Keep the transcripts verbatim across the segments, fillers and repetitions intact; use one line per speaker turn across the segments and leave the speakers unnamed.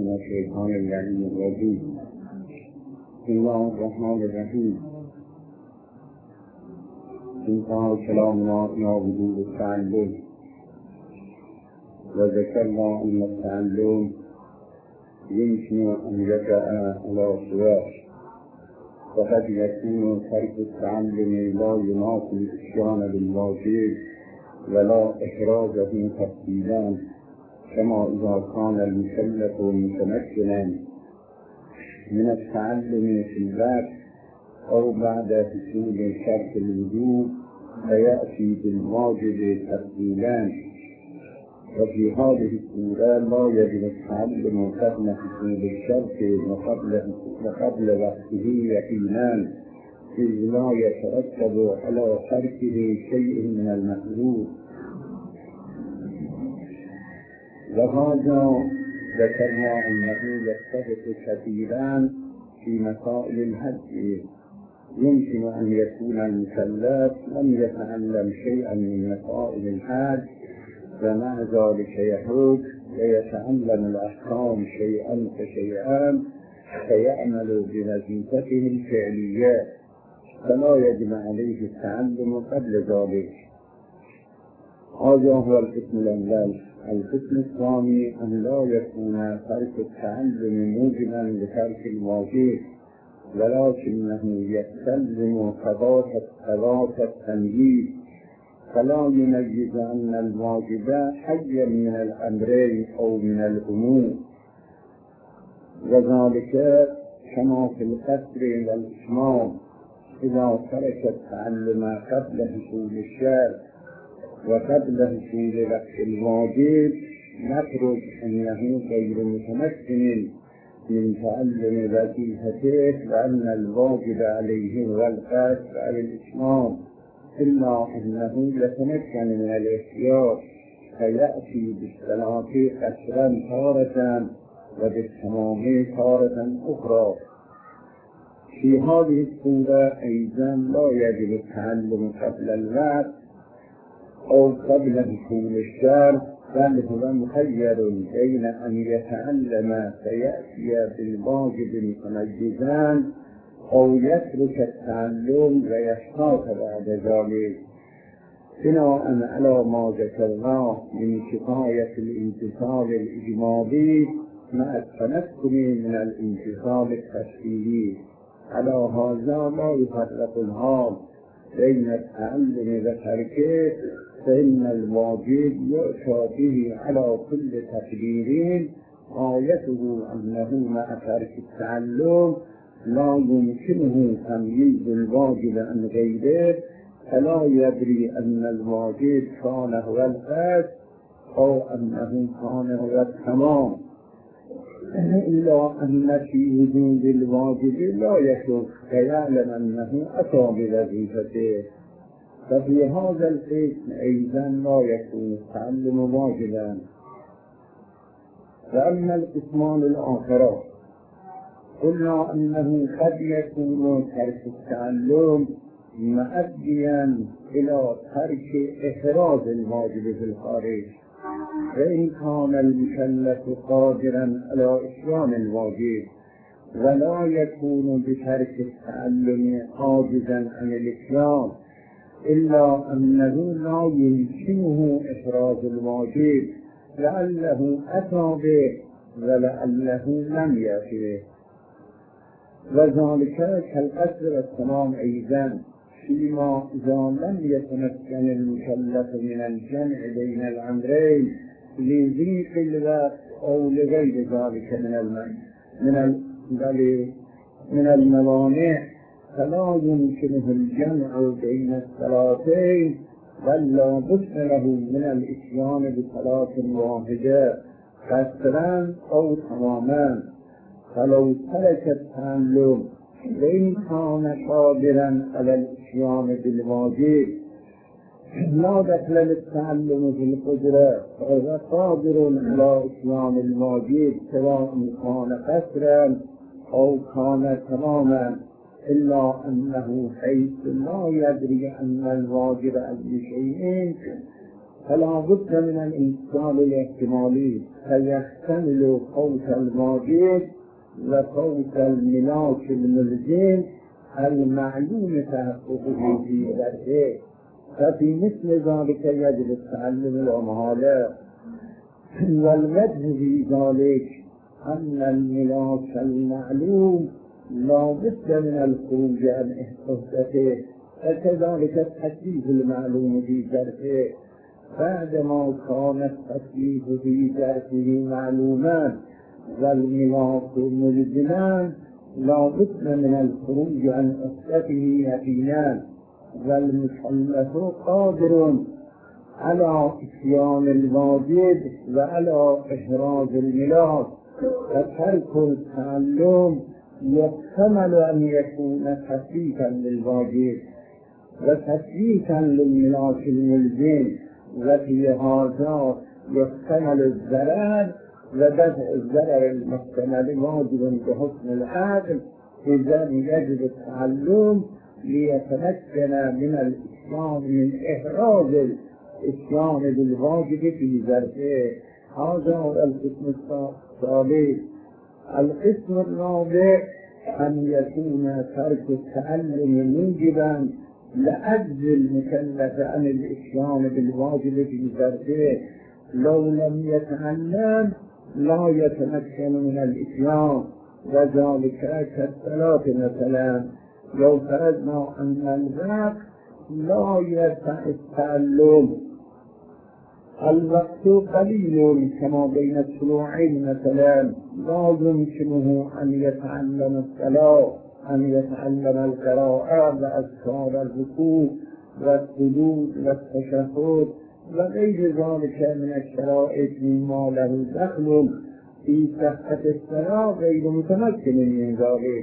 من الشیطان اللعین الرجیم. بسم الله الرحمن الرحیم. انتهى كلامنا إلى وجوب التعلم، وذكرنا أن التعلم يمكن أن يقع على صور، وقد يكون ترك التعلم لا ينافي الإتيان بالواجب ولا إحراجه تفصيلا، كما إذا كان المكلف متمكنا من التعلم في الوقت أو بعد حصول شرط الوجوب فيأتي بالواجب تفصيلا. وفي هذه الصورة لا يجب التعلم قبل حصول الشرط وقبل وقته يقينا، إذ لا يترتب على تركه شيء من المحظور. وهذا ذكرنا أنه يتفق كثيرا في مسائل الحج. يمكن أن يكون المكلف لم يتعلم شيئا من مسائل الحج ومع ذلك يحج ويتعلم الأحكام شيئا فشيئا فيعمل بوظيفته الفعلية، فلا يجب عليه التعلم قبل ذلك. هذا هو القسم الأول. القسم الثاني أن لا يكون ترك التعلم موجبا لترك الواجب، ولكنه يستلزم قضاء التمييز، فلا يميز أن الواجب حيا من الأمرين أو من الأمور، وذلك كما في القصر والإتمام. إذا ترك التعلم قبل حصول الشرط وقبل حصول وقت الواجب نخرج أنه غير متمكن من تعلم وظيفته، وأن الواجب عليه هو القصر أو الإتمام، إلا أنه يتمكن من الاحتياط فيأتي بالصلاة قصرا تارة وبالتمام تارة أخرى. في هذه الصورة أيضا لا يجب التعلم قبل الوقت أو قبل حصول الشرط، بل هو مخير بين أن يتعلم فيأتي بالواجب متميزا أو يترك التعلم ويحتاط بعد ذلك، بناء على ما ذكرناه من كفاية الامتثال الإجمالي مع التمكن من الامتثال التفصيلي. على هذا لا يفرق الحال بين التعلم وتركه، فإن الواجب يؤتى به على كل تقدير، آيته أنه مع ترك التعلم لا يمكنه تمييز الواجب عن غيره، فلا يدري أن الواجب كان هو القصد أو أنه كان هو التمام، إلا أن في وجود الواجب لا يشك فيعلم أنه أتى بوظيفته. ففي هذا القسم أيضا لا يكون التعلم واجبا. وأما القسمان الآخران قلنا أنه قد يكون ترك التعلم مؤديا إلى ترك إحراز الواجب في الخارج، وإن كان المكلف قادرا على إتيان الواجب، ولا يكون بترك التعلم عاجزا عن الإتيان، إلا أنه لا يمكنه إحراز الواجب، لعله أتى به ولعله لم يأتي به. وذلك كالقصر والتمام أيضا، فيما إذا لم يتمكن المكلف من الجمع بين الأمرين لضيق الوقت أو لغير ذلك من من من الموانع، فلا يمكنه الجمع بين الصلاتين، بل لا بد له من الإتيان بصلاة واحدة قصرا أو تماما. فلو ترك التعلم وإن كان قادرا على الإتيان بالواجب لا دخل للتعلم في القدرة، فهو قادر على إتيان الواجب سواء كان قصرا أو كان تماما، إلا أنه حيث لا يدري أن الواجب أي شيء فلا بد من الانتقال الاحتمالي فيحتمل فوت الواجب وفوت الملاك الملزم المعلوم تحققه في درسه، ففي مثل ذلك يجب التعلم والمهارة. والوجه في ذلك أن الملاك المعلوم لا بد من الخروج عن إحساسته، وكذلك التكليف المعلوم في درسه بعدما كان التكليف في درسه معلوما والملاك ملزما لا بد من الخروج عن إحساسته يقينا، والمكلف قادر على إتيان الواجب وعلى إحراز الملاك، وترك التعلم يحتمل أن يكون تثبيتا للواجب وتثبيتا للملاك الملزم، وفي هذا يحتمل الضرر ودفع الضرر المحتمل واجب بحسن العدل. إذا يجب التعلم ليتمكن من الإسلام من إحراز الإسلام بالواجب في ظرفه. هذا هو القسم الثالث. القسم الرابع أن يكون ترك التعلم موجبا لعجز المكلف عن الإسلام بالواجب في ظرفه. لو لم يتعلم لا يتمكن من الإسلام، وذلك كالصلاة مثلا. لو فرضنا أن الوقت لا يسع التعلم، الوقت قليل كما بين الطلوعين مثلا، لا يمكنه أن يتعلم الصلاة، أن يتعلم القراءة وأذكار الركوع والسجود والتشهد وغير ذلك من الشرائط مما له دخل في صحة الصلاة، غير متمكن من ذلك.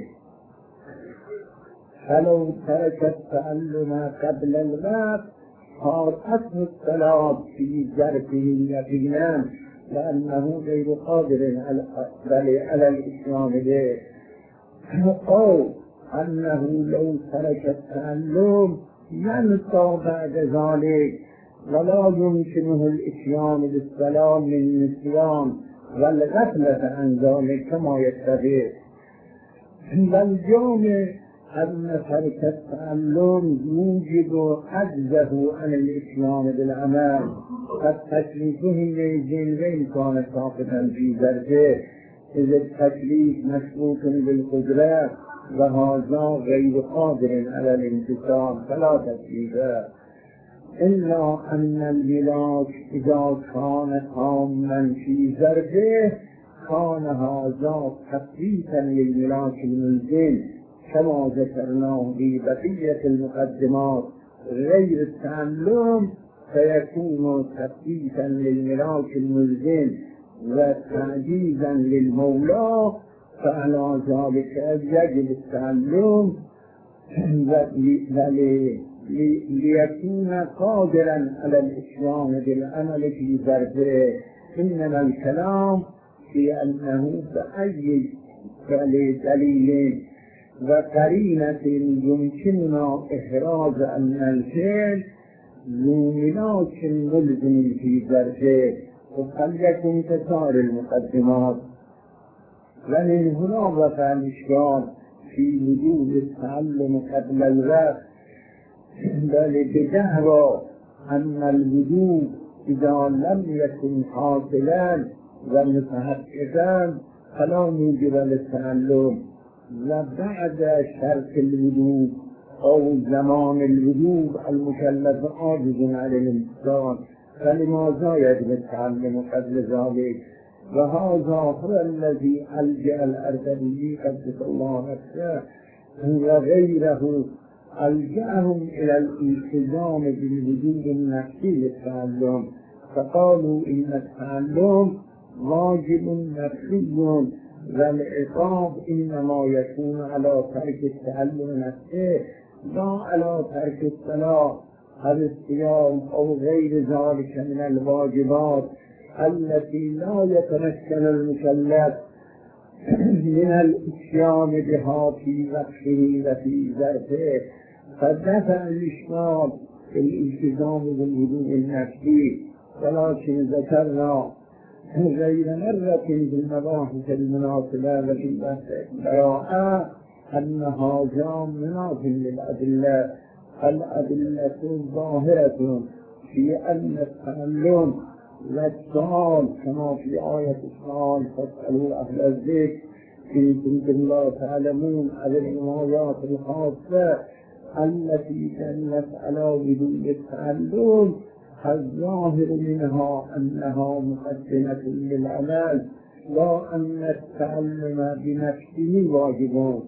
فلو ترك التعلم قبل الوقت فاتته الصلاة في ظرفه يقينا، لأنه غير قادر على الإسلام به. أو أنه لو ترك التعلم ينسى بعد ذلك ولا يمكنه الإتيان بالصلاة من النسيان والغفلة عن ذلك كما يتبع. والجامع أن ترك التعلم يوجب عجزه عن الإسلام بالعمل، فالتكليفه يجين غير كان ساقطا في ذرته، إذ التكليف مشروط بالقدرة وهذا غير قادر على الامتثال فلا تكليف. إلا أن الملاك إذا كان تاما في ذرته كان هذا تكليفا للملاك الملزم كما ذكرناه في بقية المقدمات. غير التعلم فيكون تثبيتا للملاك الملزم وتعجيزا للمولى، فعلى ذلك يجب التعلم ليكون قادرا على الإسلام بالعمل في ظرفه. إنما الكلام في أنه بأي دليل وقرينة يمكننا إحراز أن الفعل ذو ملاك ملزم في ظرفه، وقد يكون كسار المقدمات. ومن هنا وقع الإشكال في وجود التعلم قبل الوقت، بل بدعوى أن الوجود إذا لم يكن حاصلا ومتحققا فلا موجب للتعلم، وبعد شرط الوجود أو زمان الوجود المكلف عاجز عن الامتثال، فلماذا يجب التعلم قبل ذلك؟ وهذا هو الذي ألجأ الأردبيلي قدس الله نفسه وغيره، ألجأهم إلى الالتزام بالوجود النفسي للتعلم، فقالوا إن التعلم واجب نفسي والعقاب إنما يكون على ترك التعلم نفسه لا على ترك الصلاة أو الصيام أو غير ذلك من الواجبات التي لا يتمكن المكلف من الاتيان بها في وقته وفي ظرفه. فدفع الإشكال الالتزام بالوضوء النفسي، ولكن ذكرنا غير مرة في المباحث المناسبة وفي بحث القراءة أن هذا مناف للأدلة. الأدلة الظاهرة في أن التعلم والسؤال كما في آية السؤال فاسألوا أهل الذكر إن كنتم لا تعلمون على الروايات الخاصة التي دلت على وجوب التعلم، الظاهر منها أنها مقدمة للعمل لا أن التعلم بنفسه واجب.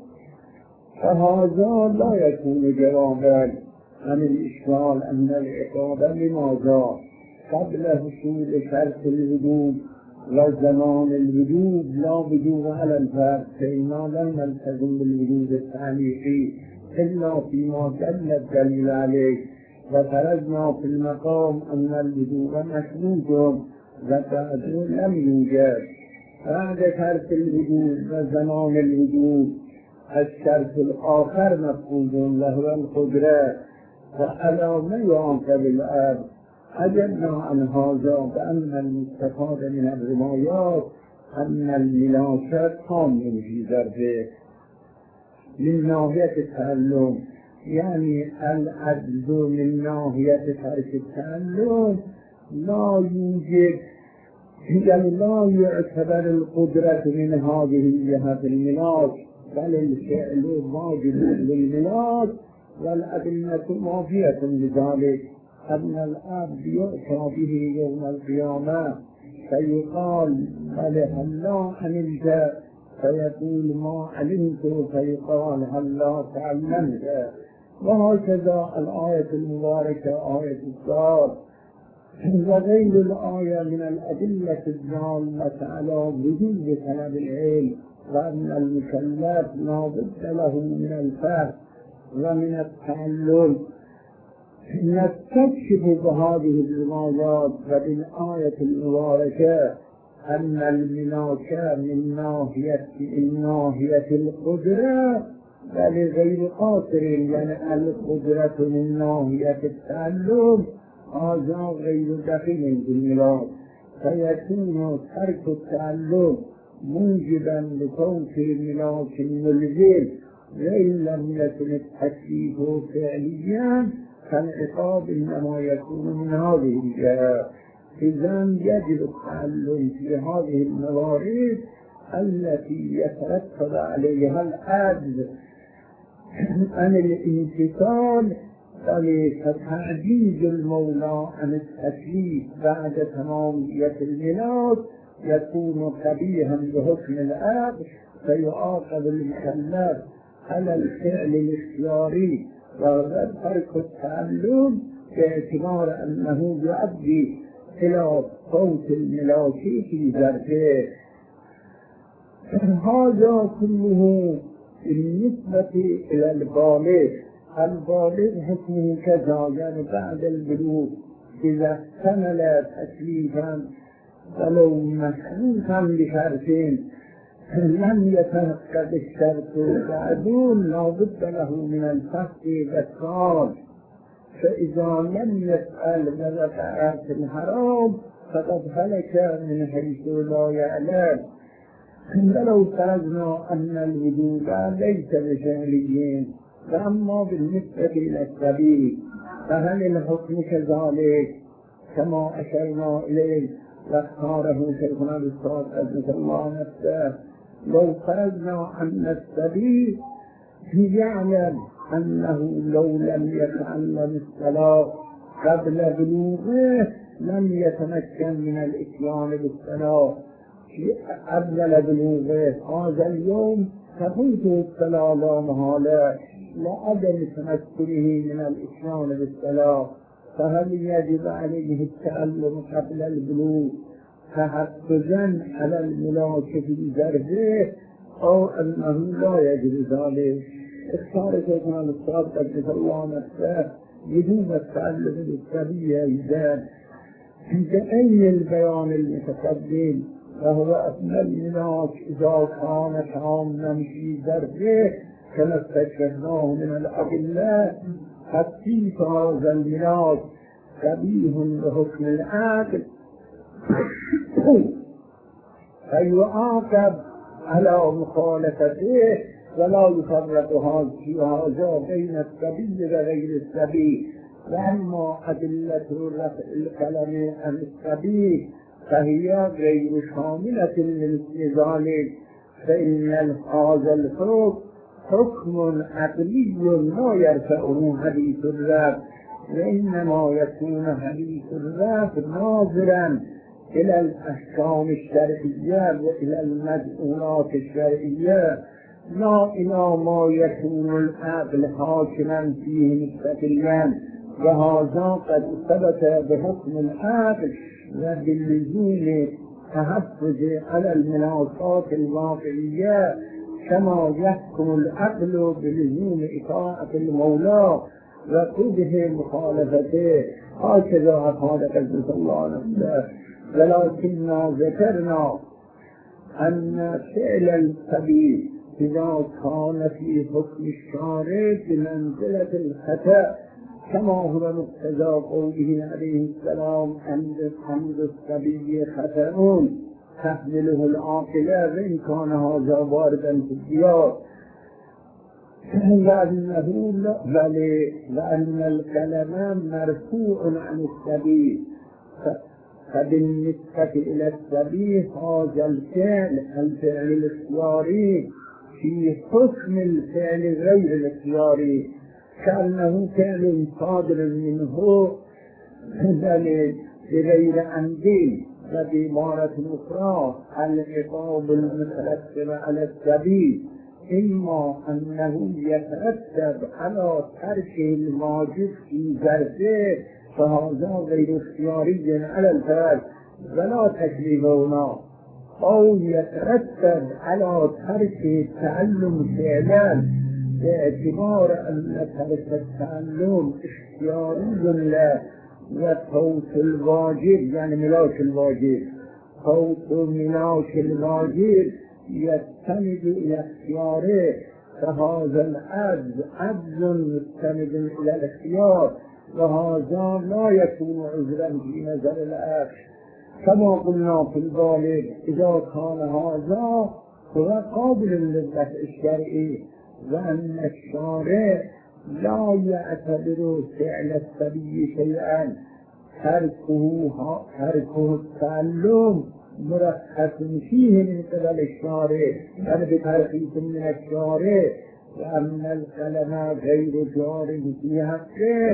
فهذا لا يكون جوابا عن الإشكال أن العقاب لماذا قبل حصول شرط الوجوب وزمان الوجوب لا وجوب على الفرد، فإنا لم نلتزم بالوجوب التعليقي إلا فيما دل الدليل عليه، وفرضنا في المقام أن الوجوب مشروط وبعد لم يوجد. بعد شرط الوجوب وزمان الوجوب الشرط الآخر مفقود له القدرة، وعلى ما يعاقب الأرض. أجبنا عن هذا بأن المستفاد من الروايات أن الملاكة كامل في ذلك من ناحية التعلم، يعني العجز من ناحية ترك التعلم لا يوجد، يعني لا يعتبر القدرة من هذه الجهة الملاك، بل الفعل واجب للملاك، والأدلة موافية بذلك. أن العبد يؤتى به يوم القيامة فيقال هلا علمت، فيقول ما علمت، فيقال هلا تعلمت. وهكذا الآية المباركة آية الصاد وغير الآية من الأدلة الدالة على وجوب طلب العلم، وأن المكلف لا بد له من الفهم ومن التعلم. نستكشف بهذه الروايات وبالآية المباركة أن الملاكة من ناحية من ناحية القدرة بل غير قاصر، يعني القدرة من ناحية التعلم هذا غير دخيل بالملاك، فيكون ترك التعلم موجبا لفوت الملاك الملزم، وإن لم يكن التكليف فعليا فالعقاب إنما يكون من هذه الجهة. إذن يجب التعلم في هذه الموارد التي يترتب عليها العجز عن الامتثال، فتعجيز المولى عن التكليف بعد تمامية الملاك يكون قبيحا بحكم العقل، فيعاقب المكلف على الفعل الاختياري وترك التعلم باعتبار أنه يؤدي إلى فوت الملاك في ذاته. هذا كله بالنسبة إلى البالغ. البالغ حكمه كذا، يعني بعد البلوغ إذا احتمل تكليفا ولو مشروطا بشرطين لم يتحقق الشرط بعدون لا بد له من الفسق والسؤال، فإذا لم يسأل ووقع في الحرام فقد هلك من حيث لا يعلم. ولو فرضنا أن الوجوب ليس بفعليين، فأما بالنسبة إلى السبيل فهل الحكم كذلك كما أشرنا إليه واختاره شيخنا الأستاذ قدس الله نفسه؟ لو فرضنا أن السبيل يعلم أنه لو لم يتعلم الصلاة قبل بلوغه لم يتمكن من الإتيان بالصلاة قبل بلوغه، هذا اليوم تفوته الصلاة لا محالة لعدم تمكنه من الإتيان بالصلاة، فهل يجب عليه التعلم قبل البلوغ تحفظا على الملاك في ذربه أو أنه لا يجب ذلك؟ اختار شيخنا الأستاذ قدس الله نفسه وجوب التعلم بالسبيل إذن بأي البيان المتقدم، وهو أن الملاك إذا كان تاما في ذربه كما استشهدناه من الأدلة تصدیق هذا الملاک شبیه بحکم العقل فیعاقب على مخالفته ولا يفرق هذا بين الصبي وغير الصبي. واما ادله رفع القلم عن الصبي فهي غير شامله لذلك، فان هذا الحكم حكم عقلي لا يرفعه حديث الرفع، وانما يكون حديث الرفع ناظرا إلى الأحكام الشرعية وإلى المدعوات الشرعية، لا إلى ما يكون العقل حاكما فيه مستقلا. وهذا قد ثبت بحكم العقل وباللزوم تحفظ على المناطات الواقعية، كما يحكم العقل بلزوم إطاعة المولى وقبح مخالفته. هكذا قال قدس الله نفسه. ولكننا ذكرنا أن فعل الصبي إذا كان في حكم الشارع بمنزلة الخطأ، كما هو مقتضى قوله عليه السلام حمد الصبي خطأ تحمله العاقلة، وإن كان هذا واردا في الديار، لأنه لأن الكلام مرفوع عن الصبي، فبالنسبة إلى الصبي هذا الفعل الفعل الاختياري في حكم الفعل غير الاختياري، كأنه فعل صادر منه بغير عمد. وبعبارة أخرى العقاب المترتب على الصبي إما أنه يترتب على ترك الواجب في ظرفه، فهذا غير اختياري على الفعل ولا تكليف هنا، أو يترتب على ترك التعلم فعلا باعتبار أن ترك التعلم اختياري له، وفوت الواجب يعني ملاك الواجب، فوت ملاك الواجب يستند إلى اختياره، فهذا العجز عجز مستند إلى الاختيار، وهذا لا يكون عذرا في نظر العقل. كما قلنا في الغالب إذا كان هذا هو قابل للدفع الشرعي، وأن الشارع لا يعتبر فعل الصبي شيئا، تركه تركه التعلم مرخص فيه من قبل الشارع، يعني بترخيص من الشارع، وأن الكلام غير جار في حقه،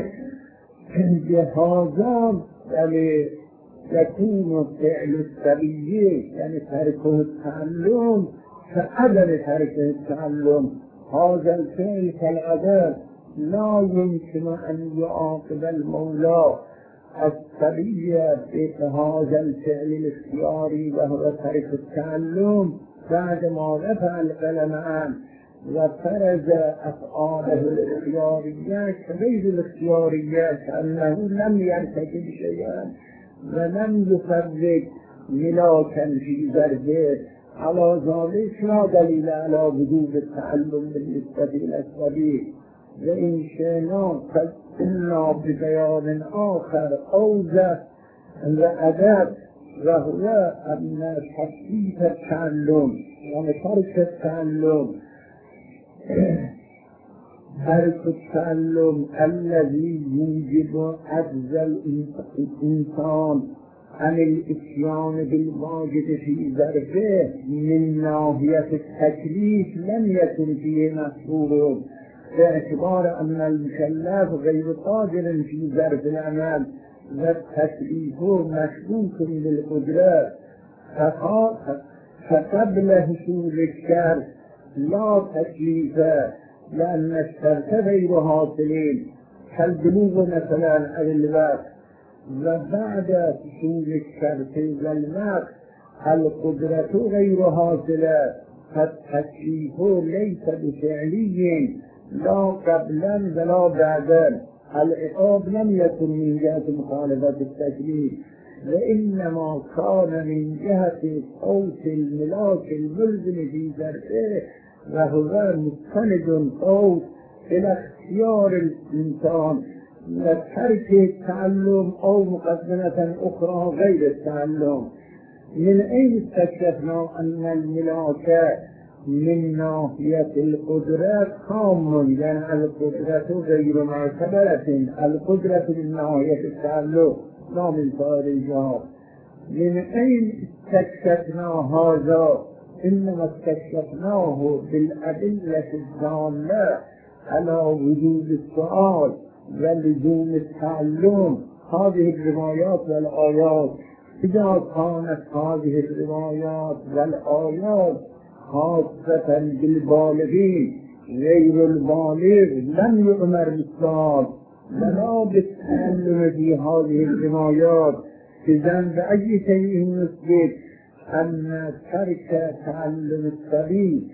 بهذا يعني يكون فعل الصبي يعني تركه التعلم فعدم ترك التعلم، هذا الفعل كالعدم لا يمكن أن يعاقب المولى الصبي بهذا الفعل الاختياري وهو ترك التعلم بعد ما رفع القلم عنه وفرز أفعاله الاختيارية غير الاختيارية، كأنه لم يرتكب شيئا ولم يفرق ملاكا في ظرفه. على ذلك لا دليل على وجوب التعلم بالنسبة إلى الصبي. وإن شئنا فإنا ببيان آخر أوضح وأدب، وهو أن تثبيت التعلم يعني ترك التعلم ترك التعلم الذي يوجب عجز الإنسان عن الإتيان بالواجب في ظرفه من ناحية التكليف لم يكن فيه محصور، باعتبار أن المكلف غير قادر في ظرف العمل والتكليف مشروط بالقدرة، فقبل حصول الشر لا تكليف، لأن الشرط غير حاصلين كالبلوغ مثلا على الوقت، وبعد حصول الشرط والوقت القدرة غير حاصلة، فالتكليف ليس بفعلي لا قبلا ولا بعدا، العقاب لم يكن من جهة مخالفة التكليف، وإنما كان من جهة صوت الملاك الملزم في ذرعه، وهو مستند صوت بالاختيار الإنسان لترك التعلم أو مقدمة أخرى غير التعلم. من أين استكشفنا أن الملاك من ناحية القدرة تام، يعني القدرة غير معتبرة، القدرة من ناحية التعلم لا من خارجها. من أين استكشفنا هذا؟ إنما استكشفناه بالأدلة الدالة على وجود السؤال ولزوم التعلم. هذه الروايات والآيات، إذا كانت هذه الروايات والآيات خاصة بالبالغين غير البالغ لم يؤمر بالسؤال ولا بالتعلم في هذه الروايات. إذن بأي شيء نثبت أن ترك تعلم الصبي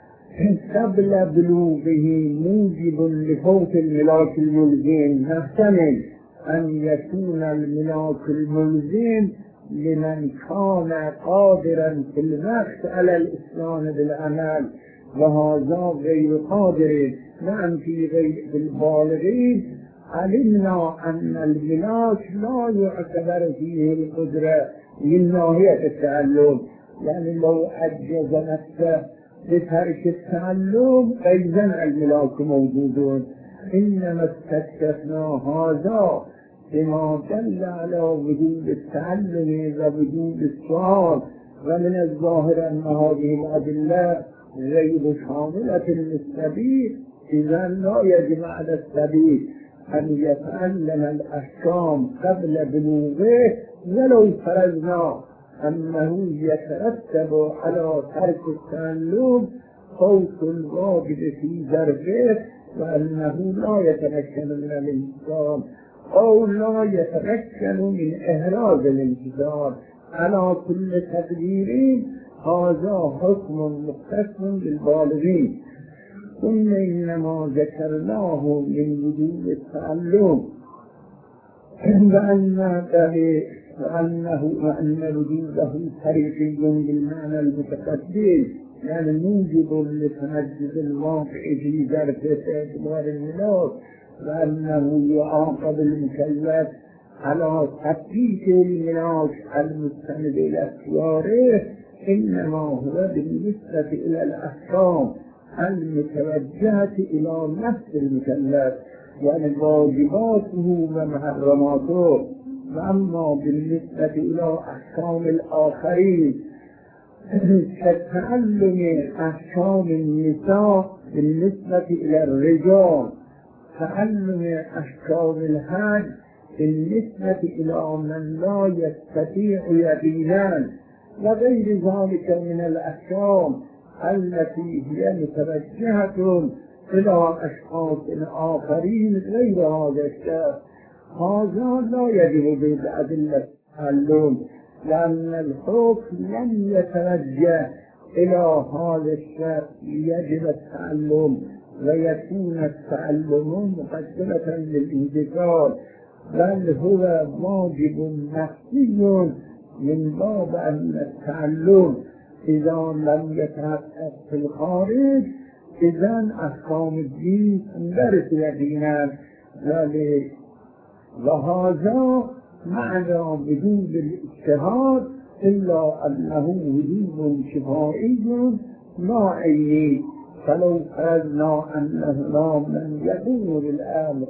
قبل بلوغه موجب لفوت الملاك الملزم؟ نحتمل أن يكون الملاك الملزم لمن كان قادرا في الوقت على الإسلام بالعمل، وهذا غير قادر. نعم في غير البالغين علمنا أن الملاك لا يعتبر فيه القدرة من ناحية التعلم، يعني لو عجز نفسه بترك التعلم أيضا الملاك موجودون. إنما استكشفنا هذا بما دل على وجود التعلم ووجود السؤال، ومن الظاهر أن هذه الأدلة غير شاملة للسبيل. إذا لا يجب على السبيل أن يتعلم الأحكام قبل بلوغه، ولو فرضنا أنه يترتب على ترك التعلم خوف الواجب في ظرفه، وأنه لا يتمكن من الانتصار أو لا يتمكن من إحراز الانتصار. على كل تقدير هذا حكم مختص بالبالغين. ثم إنما ذكرناه من وجود التعلم وأن وأنه وأن وجوده طريقي بالمعنى المتقدم، يعني موجب لتمجد الواقع في ظرف اعتبار الملاك، وأنه يعاقب المكلف على تثبيت الملاك المستند إلى اختياره، إنما هو بالنسبة إلى الأحكام المتوجهة إلى نفس المكلف، يعني واجباته ومحرماته. وأما بالنسبة إلى أحكام الآخرين كتعلم أحكام النساء بالنسبة إلى الرجال، تعلم أحكام الحج بالنسبة إلى من لا يستطيع يقينا، وغير ذلك من الأحكام التي هي متوجهة إلى أشخاص آخرين غير هذا الشيء. هذا لا يجب بالأدلة التعلم، لأن الحكم لم يتوجه إلى هذا الشيء يجب التعلم، ويكون التعلم مقدمة للانتقال، بل هو واجب نفسي من باب أن التعلم إذا لم يتحقق في الخارج إذن أحكام الدين اندرس يقينا. وهذا معنى وجود الاجتهاد، إلا أنه وجود شفائي لا عيني. فلو فرضنا أنه من يقوم بالأمر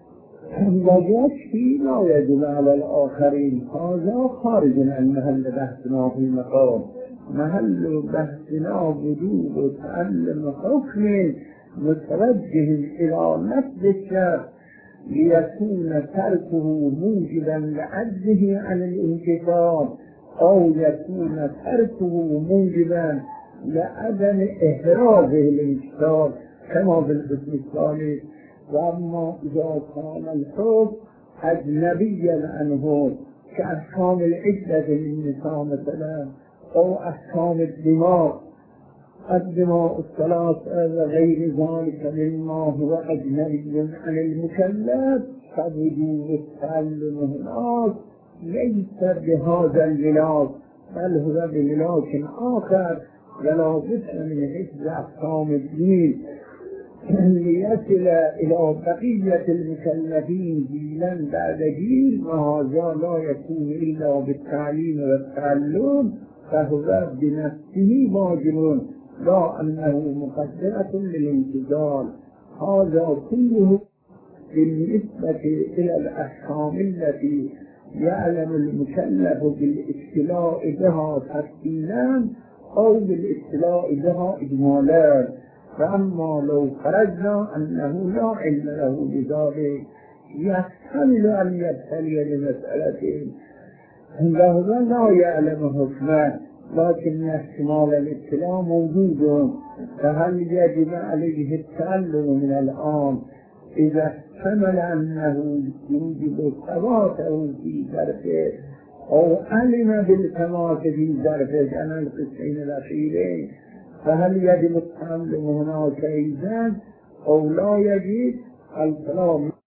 ويكفي لا يجب على الآخرين، هذا خارج عن محل بحثنا في المقام. محل بحثنا وجود تعلم حكم متوجه إلى نفس الشيء ليكون تركه موجبا لعجزه عن الانتصار، أو يكون تركه موجبا لعدم إحرازه الانتصار كما بالقسم الثاني. وأما إذا كان الحكم أجنبيا عنه كأحكام العدة للنساء مثلا، أو أحكام الدماء الدماء الثلاثة وغير ذلك مما هو أجنبي عن المكلف، فوجود التعلم هناك ليس بهذا الملاك، بل هو بملاك آخر، ولا بد من حفظ أحكام الدين. ليصل إلى بقية المكلفين جيلا بعد جيل، وهذا لا يكون إلا بالتعليم والتعلم، فهو بنفسه واجب لا أنه مقدمة للانتظار. هذا كله بالنسبة إلى الأحكام التي يعلم المكلف بالاستيلاء بها تفصيلا أو بالاستيلاء بها إجمالا. فأما لو فرضنا أنه لا علم له بذلك يحتمل أن يبتلي بمسألة عنده لا يعلم حكمه، لكن احتمال الاطلاع موجود، فهل يجب عليه التعلم من الآن إذا احتمل أنه يوجد ثباته في ظرفه أو علم بالثبات في ظرفه عن القسمين الأخيرين، فهل يجب التعلم هناك أيضا أو لا يجب؟ الكلام